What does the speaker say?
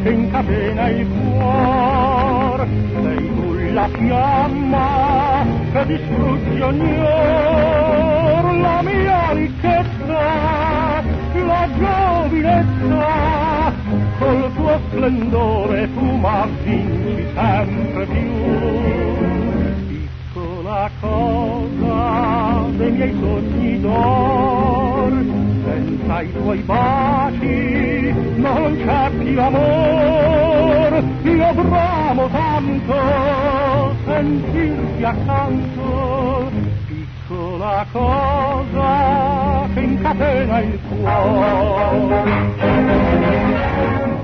che incatena il cuor. Sei tu la fiamma che distrugge ogni or, la mia ricchezza, la giovinezza, col tuo splendore tu m'avvinci sempre più. Piccola cosa dei miei sogni d'or, senza i tuoi baci non c'è più amor. Io bramo tanto sentirti accanto, piccola cosa che incatena il cuore.